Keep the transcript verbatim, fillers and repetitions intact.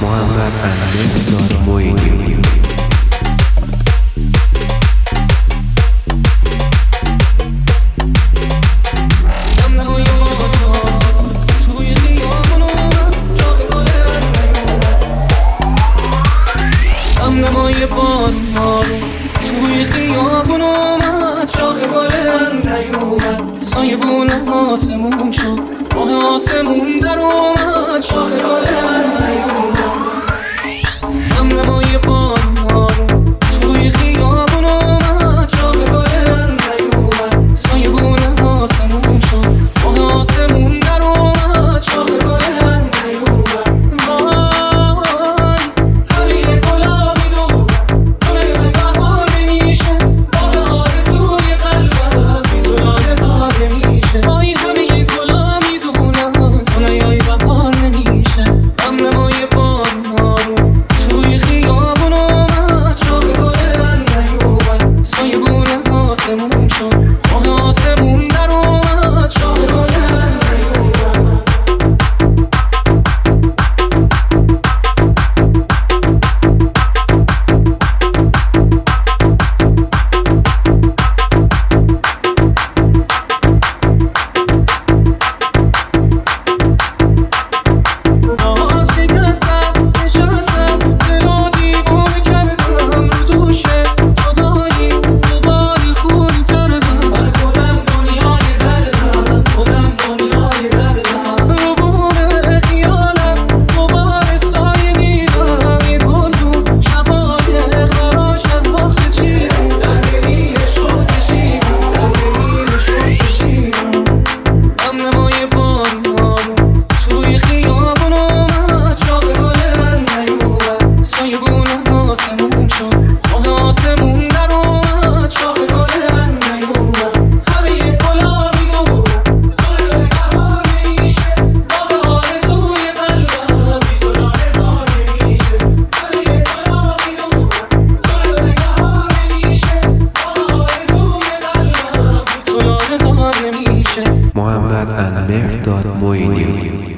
محمد امیر معینی. نمای باد ما توی خیابون اومد، شاخ گل من نیومد، سایه بونم آسمون شد، ماه آسمون در اومد، شاخ گل من نیومد. هم نمای باد ما توی خیابون اومد، شاخ گل من نیومد، سایه بونم آسمون شد، ماه آسمون در اومد، شاخ گل من نیومد. محمد امیر معینی.